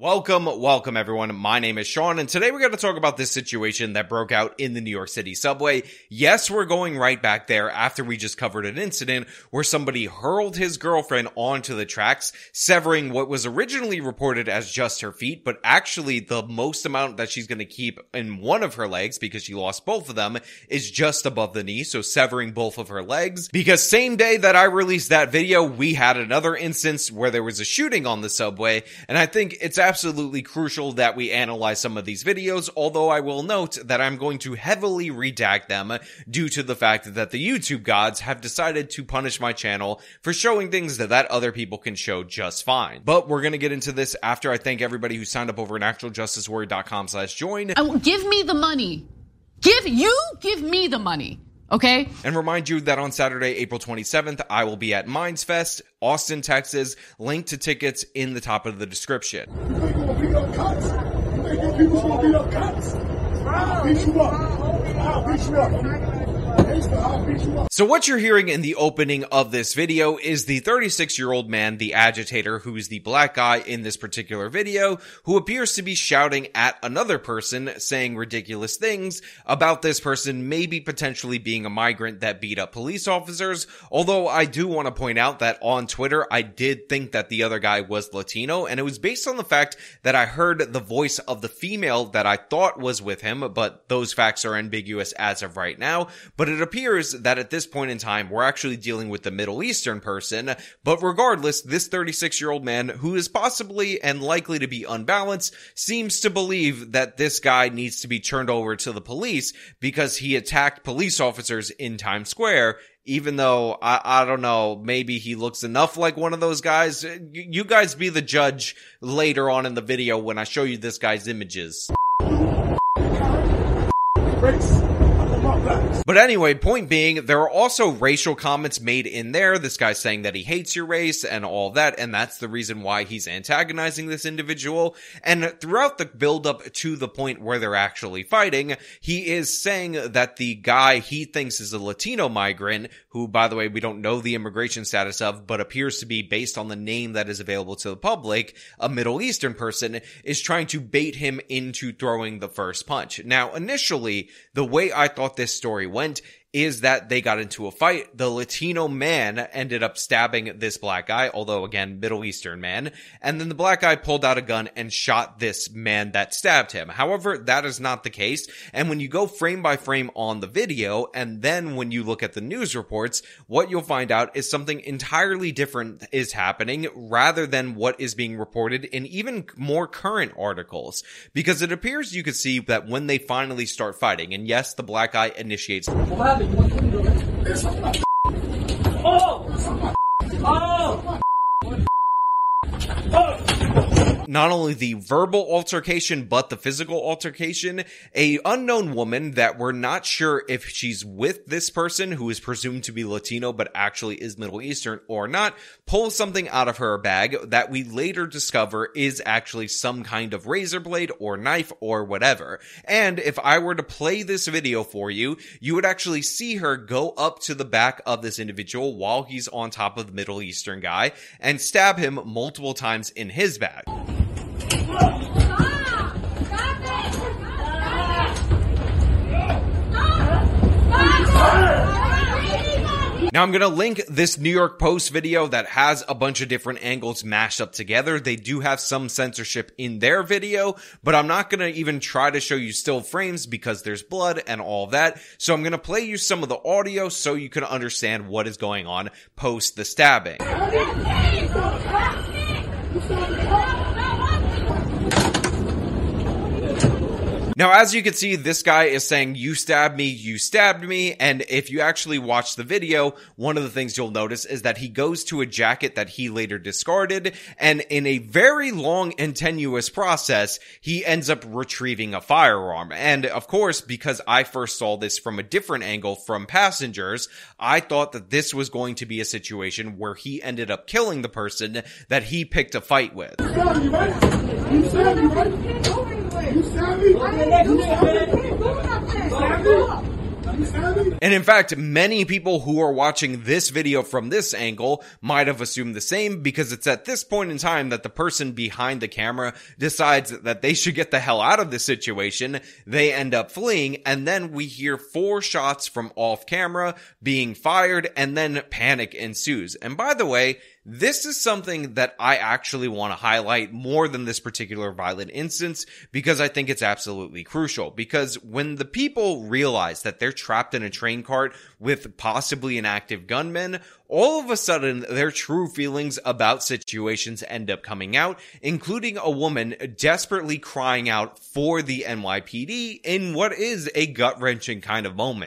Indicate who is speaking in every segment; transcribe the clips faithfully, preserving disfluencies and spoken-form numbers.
Speaker 1: Welcome, welcome everyone. My name is Sean, and today we're going to talk about this situation that broke out in the New York City subway. Yes, we're going right back there after we just covered an incident where somebody hurled his girlfriend onto the tracks, severing what was originally reported as just her feet, but actually the most amount that she's going to keep in one of her legs, because she lost both of them, is just above the knee, so severing both of her legs. Because same day that I released that video, we had another instance where there was a shooting on the subway, and I think it's absolutely crucial that we analyze some of these videos, although I will note that I'm going to heavily redact them due to the fact that the YouTube gods have decided to punish my channel for showing things that, that other people can show just fine. But we're gonna get into this after I thank everybody who signed up over at actual justice warrior dot com slash join.
Speaker 2: Oh, give me the money. Give, you give me the money. Okay.
Speaker 1: And remind you that on Saturday, April twenty-seventh, I will be at Mindsfest, Austin, Texas. Link to tickets in the top of the description.
Speaker 3: You think you're gonna beat up cops? You think your people's gonna beat up cops? I'll beat you up. I'll beat you up.
Speaker 1: So what you're hearing in the opening of this video is the thirty-six-year-old man, the agitator, who is the black guy in this particular video, who appears to be shouting at another person, saying ridiculous things about this person maybe potentially being a migrant that beat up police officers. Although I do want to point out that on Twitter, I did think that the other guy was Latino, and it was based on the fact that I heard the voice of the female that I thought was with him, but those facts are ambiguous as of right now. But it appears that at this point in time, we're actually dealing with the Middle Eastern person. But regardless, this thirty-six-year-old man, who is possibly and likely to be unbalanced, seems to believe that this guy needs to be turned over to the police because he attacked police officers in Times Square. Even though, I, I don't know, maybe he looks enough like one of those guys. You guys be the judge later on in the video when I show you this guy's images. But anyway, point being, there are also racial comments made in there. This guy's saying that he hates your race and all that, and that's the reason why he's antagonizing this individual. And throughout the build-up to the point where they're actually fighting, he is saying that the guy he thinks is a Latino migrant, who, by the way, we don't know the immigration status of, but appears to be, based on the name that is available to the public, a Middle Eastern person, is trying to bait him into throwing the first punch. Now, initially, the way I thought this story went is that they got into a fight. The Latino man ended up stabbing this black guy, although again, Middle Eastern man. And then the black guy pulled out a gun and shot this man that stabbed him. However, that is not the case. And when you go frame by frame on the video, and then when you look at the news reports, what you'll find out is something entirely different is happening rather than what is being reported in even more current articles. Because it appears you could see that when they finally start fighting, and yes, the black guy initiates.
Speaker 4: What happened? You want to do it? Oh! Oh!
Speaker 1: Not only the verbal altercation, but the physical altercation. A unknown woman that we're not sure if she's with this person, who is presumed to be Latino, but actually is Middle Eastern or not, pulls something out of her bag that we later discover is actually some kind of razor blade or knife or whatever. And if I were to play this video for you, you would actually see her go up to the back of this individual while he's on top of the Middle Eastern guy and stab him multiple times in his bag. Now, I'm going to link this New York Post video that has a bunch of different angles mashed up together. They do have some censorship in their video, but I'm not going to even try to show you still frames because there's blood and all that. So I'm going to play you some of the audio so you can understand what is going on post the stabbing. Now, as you can see, this guy is saying, you stabbed me, you stabbed me, and if you actually watch the video, one of the things you'll notice is that he goes to a jacket that he later discarded, and in a very long and tenuous process, he ends up retrieving a firearm. And of course, because I first saw this from a different angle from passengers, I thought that this was going to be a situation where he ended up killing the person that he picked a fight with.
Speaker 3: You stabbed me, right? You stabbed me, right? You stabbed me? You stabbed me?
Speaker 1: And in fact, many people who are watching this video from this angle might have assumed the same, because it's at this point in time that the person behind the camera decides that they should get the hell out of this situation. They end up fleeing, and then we hear four shots from off camera being fired, and then panic ensues. And by the way, this is something that I actually want to highlight more than this particular violent instance, because I think it's absolutely crucial. Because when the people realize that they're trapped in a train cart with possibly an active gunman, all of a sudden their true feelings about situations end up coming out, including a woman desperately crying out for the N Y P D in what is a gut-wrenching kind of moment.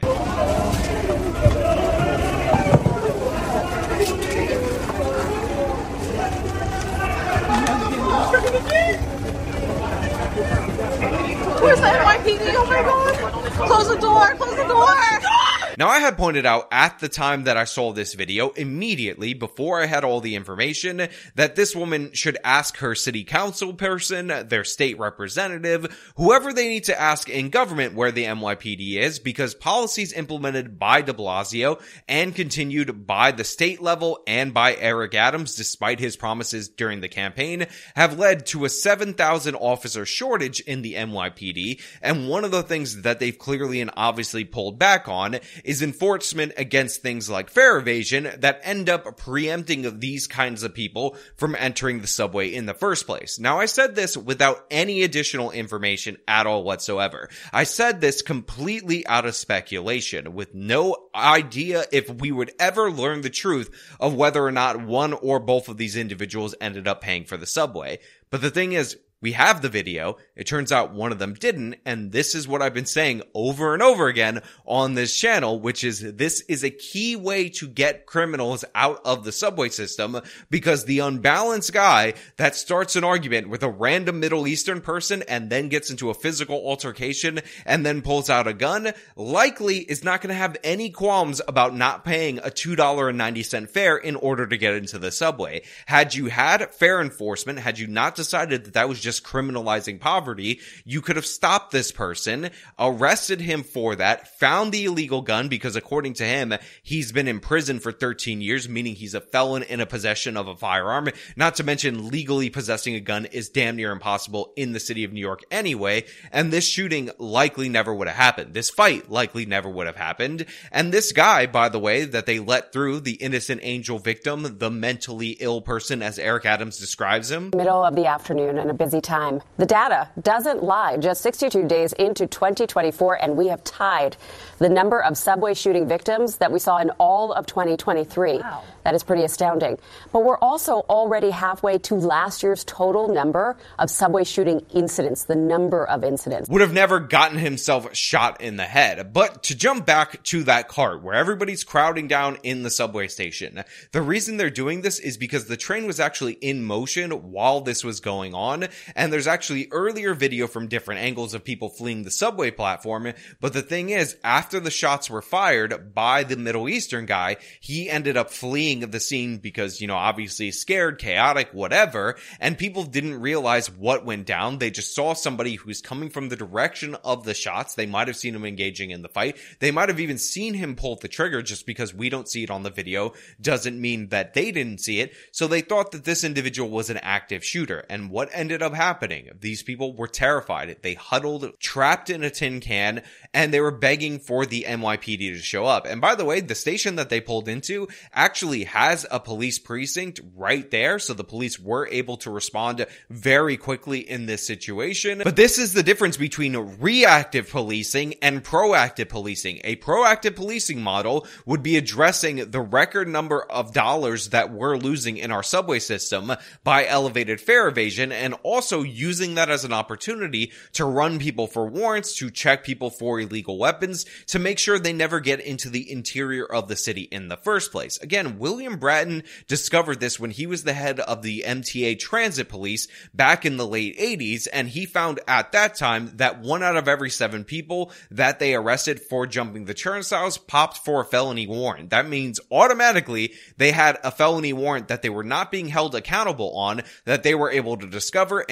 Speaker 2: Where's the N Y P D? Oh my god! Close the door! Close the door!
Speaker 1: Now, I had pointed out at the time that I saw this video, immediately before I had all the information, that this woman should ask her city council person, their state representative, whoever they need to ask in government where the N Y P D is, because policies implemented by de Blasio and continued by the state level and by Eric Adams, despite his promises during the campaign, have led to a seven thousand officer shortage in the N Y P D. And one of the things that they've clearly and obviously pulled back on is enforcement against things like fare evasion that end up preempting these kinds of people from entering the subway in the first place. Now, I said this without any additional information at all whatsoever. I said this completely out of speculation, with no idea if we would ever learn the truth of whether or not one or both of these individuals ended up paying for the subway. But the thing is, we have the video. It turns out one of them didn't, and this is what I've been saying over and over again on this channel, which is this is a key way to get criminals out of the subway system, because the unbalanced guy that starts an argument with a random Middle Eastern person and then gets into a physical altercation and then pulls out a gun likely is not going to have any qualms about not paying a two dollars and ninety cents fare in order to get into the subway. Had you had fare enforcement, had you not decided that that was just just criminalizing poverty, you could have stopped this person, arrested him for that, found the illegal gun, because according to him, he's been in prison for thirteen years, meaning he's a felon in a possession of a firearm. Not to mention, legally possessing a gun is damn near impossible in the city of New York anyway, and this shooting likely never would have happened. This fight likely never would have happened, and this guy, by the way, that they let through, the innocent angel victim, the mentally ill person as Eric Adams describes him.
Speaker 5: Middle of the afternoon and a busy time. The data doesn't lie. Just sixty-two days into twenty twenty-four, and we have tied the number of subway shooting victims that we saw in all of twenty twenty-three. Wow. That is pretty astounding. But we're also already halfway to last year's total number of subway shooting incidents, the number of incidents.
Speaker 1: Would have never gotten himself shot in the head. But to jump back to that cart where everybody's crowding down in the subway station, the reason they're doing this is because the train was actually in motion while this was going on, and there's actually earlier video from different angles of people fleeing the subway platform. But the thing is, after the shots were fired by the Middle Eastern guy, he ended up fleeing the scene because, you know, obviously scared, chaotic, whatever, and people didn't realize what went down. They just saw somebody who's coming from the direction of the shots. They might have seen him engaging in the fight. They might have even seen him pull the trigger. Just because we don't see it on the video doesn't mean that they didn't see it. So they thought that this individual was an active shooter. And what ended up happening? These people were terrified. They huddled, trapped in a tin can, and they were begging for the N Y P D to show up. And by the way, the station that they pulled into actually has a police precinct right there, so the police were able to respond very quickly in this situation. But this is the difference between reactive policing and proactive policing. A proactive policing model would be addressing the record number of dollars that we're losing in our subway system by elevated fare evasion, and also using that as an opportunity to run people for warrants, to check people for illegal weapons, to make sure they never get into the interior of the city in the first place. Again, William Bratton discovered this when he was the head of the M T A Transit Police back in the late eighties, and he found at that time that one out of every seven people that they arrested for jumping the turnstiles popped for a felony warrant. That means automatically they had a felony warrant that they were not being held accountable on, that they were able to discover and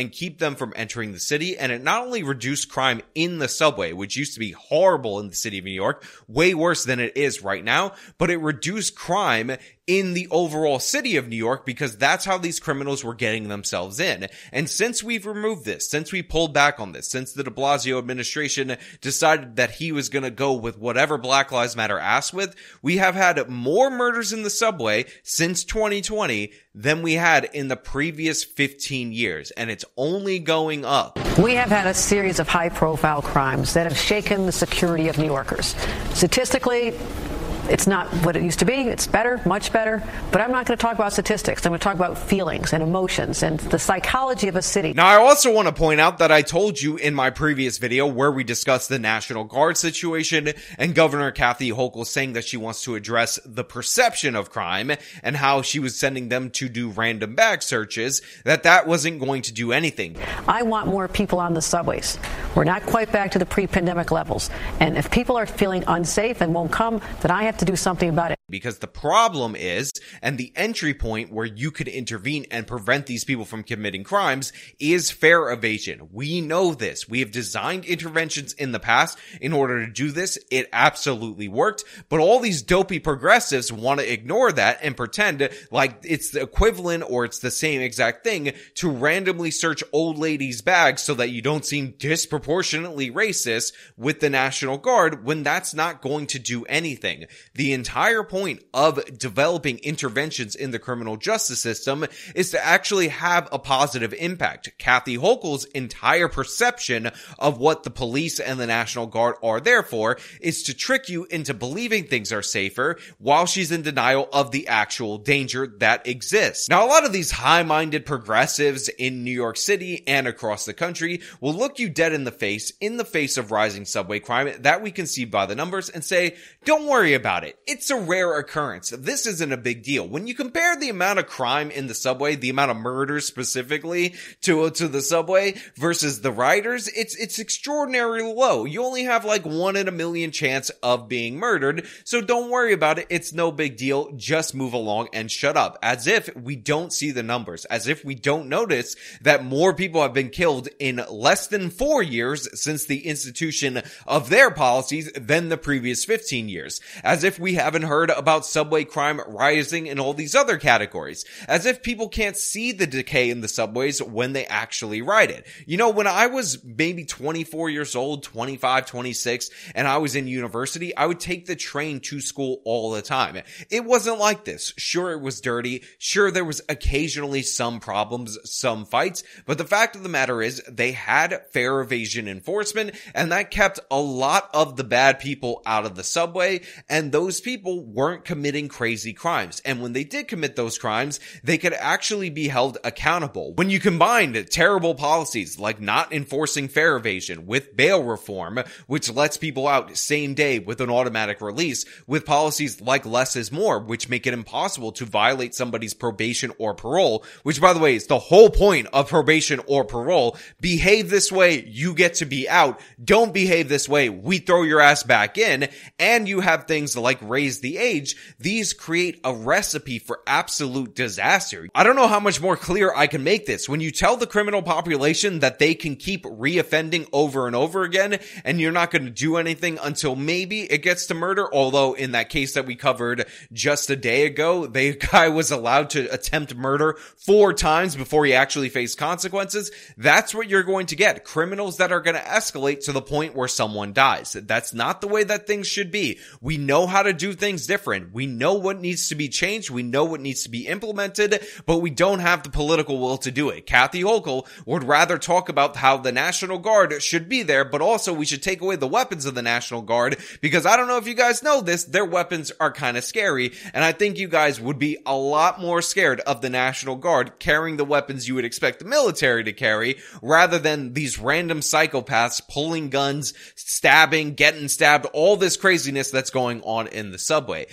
Speaker 1: and keep them from entering the city. And it not only reduced crime in the subway, which used to be horrible in the city of New York, way worse than it is right now, but it reduced crime in the overall city of New York because that's how these criminals were getting themselves in. And since we've removed this, since we pulled back on this, since the de Blasio administration decided that he was going to go with whatever Black Lives Matter asked with, we have had more murders in the subway since twenty twenty than we had in the previous fifteen years. And it's only going up.
Speaker 6: We have had a series of high-profile crimes that have shaken the security of New Yorkers. Statistically, it's not what it used to be. It's better, much better. But I'm not going to talk about statistics. I'm going to talk about feelings and emotions and the psychology of a city.
Speaker 1: Now, I also want to point out that I told you in my previous video where we discussed the National Guard situation and Governor Kathy Hochul saying that she wants to address the perception of crime and how she was sending them to do random bag searches, that that wasn't going to do anything.
Speaker 6: I want more people on the subways. We're not quite back to the pre-pandemic levels. And if people are feeling unsafe and won't come, then I have to do something about it.
Speaker 1: Because the problem is, and the entry point where you could intervene and prevent these people from committing crimes is fare evasion. We know this. We have designed interventions in the past in order to do this. It absolutely worked. But all these dopey progressives want to ignore that and pretend like it's the equivalent or it's the same exact thing to randomly search old ladies' bags so that you don't seem disproportionately racist with the National Guard when that's not going to do anything. The entire point of developing interventions in the criminal justice system is to actually have a positive impact. Kathy Hochul's entire perception of what the police and the National Guard are there for is to trick you into believing things are safer while she's in denial of the actual danger that exists. Now, a lot of these high-minded progressives in New York City and across the country will look you dead in the face in the face of rising subway crime that we can see by the numbers and say, don't worry about it. It's a rare occurrence. This isn't a big deal. When you compare the amount of crime in the subway, the amount of murders specifically to, to the subway versus the riders, it's, it's extraordinarily low. You only have like one in a million chance of being murdered. So don't worry about it. It's no big deal. Just move along and shut up. As if we don't see the numbers, as if we don't notice that more people have been killed in less than four years since the institution of their policies than the previous fifteen years. As if we haven't heard about subway crime rising in all these other categories. As if people can't see the decay in the subways when they actually ride it. You know, when I was maybe twenty-four years old, twenty-five, twenty-six, and I was in university, I would take the train to school all the time. It wasn't like this. Sure, it was dirty. Sure, there was occasionally some problems, some fights, but the fact of the matter is they had fare evasion enforcement, and that kept a lot of the bad people out of the subway, and those people weren't committing crazy crimes. And when they did commit those crimes, they could actually be held accountable. When you combined terrible policies like not enforcing fare evasion with bail reform, which lets people out same day with an automatic release, with policies like less is more, which make it impossible to violate somebody's probation or parole, which by the way is the whole point of probation or parole. Behave this way, you get to be out. Don't behave this way, we throw your ass back in. And you have things like raise the age. These create a recipe for absolute disaster. I don't know how much more clear I can make this. When you tell the criminal population that they can keep reoffending over and over again, and you're not going to do anything until maybe it gets to murder, although in that case that we covered just a day ago, the guy was allowed to attempt murder four times before he actually faced consequences. That's what you're going to get. Criminals that are going to escalate to the point where someone dies. That's not the way that things should be. We know how to do things different. We know what needs to be changed. We know what needs to be implemented, but we don't have the political will to do it. Kathy Hochul would rather talk about how the National Guard should be there, but also we should take away the weapons of the National Guard, because I don't know if you guys know this, their weapons are kind of scary, and I think you guys would be a lot more scared of the National Guard carrying the weapons you would expect the military to carry, rather than these random psychopaths pulling guns, stabbing, getting stabbed, all this craziness that's going on in the subway.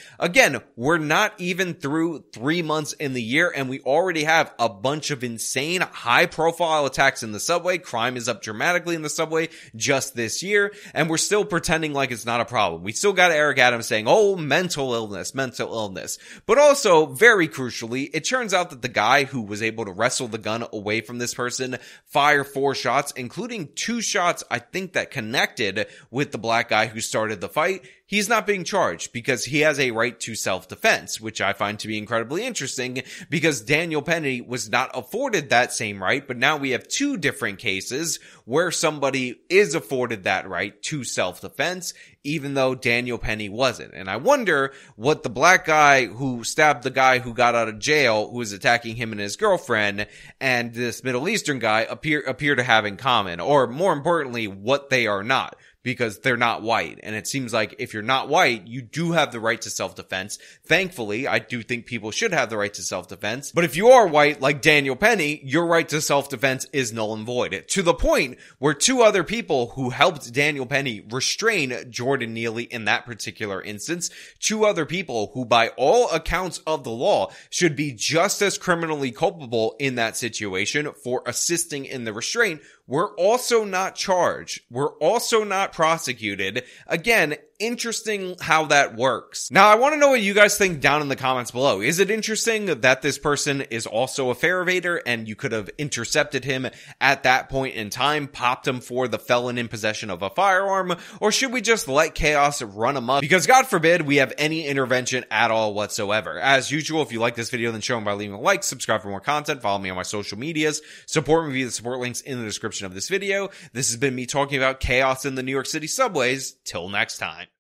Speaker 1: Again, we're not even through three months in the year, and we already have a bunch of insane high-profile attacks in the subway. Crime is up dramatically in the subway just this year, and we're still pretending like it's not a problem. We still got Eric Adams saying, oh, mental illness, mental illness. But also, very crucially, it turns out that the guy who was able to wrestle the gun away from this person, fire four shots, including two shots, I think, that connected with the black guy who started the fight, he's not being charged because he has a right to self-defense, which I find to be incredibly interesting because Daniel Penny was not afforded that same right, but now we have two different cases where somebody is afforded that right to self-defense, even though Daniel Penny wasn't. And I wonder what the black guy who stabbed the guy who got out of jail, who was attacking him and his girlfriend, and this Middle Eastern guy appear appear to have in common, or more importantly, what they are not. Because they're not white. And it seems like if you're not white, you do have the right to self-defense. Thankfully, I do think people should have the right to self-defense. But if you are white, like Daniel Penny, your right to self-defense is null and void. To the point where two other people who helped Daniel Penny restrain Jordan Neely in that particular instance, two other people who by all accounts of the law should be just as criminally culpable in that situation for assisting in the restraint, we're also not charged. We're also not prosecuted. Again, interesting how that works. Now, I want to know what you guys think down in the comments below. Is it interesting that this person is also a fare evader and you could have intercepted him at that point in time, popped him for the felon in possession of a firearm, or should we just let chaos run amok? Because God forbid we have any intervention at all whatsoever. As usual, if you like this video, then show them by leaving a like, subscribe for more content, follow me on my social medias, support me via the support links in the description of this video. This has been me talking about chaos in the New York City subways. Till next time.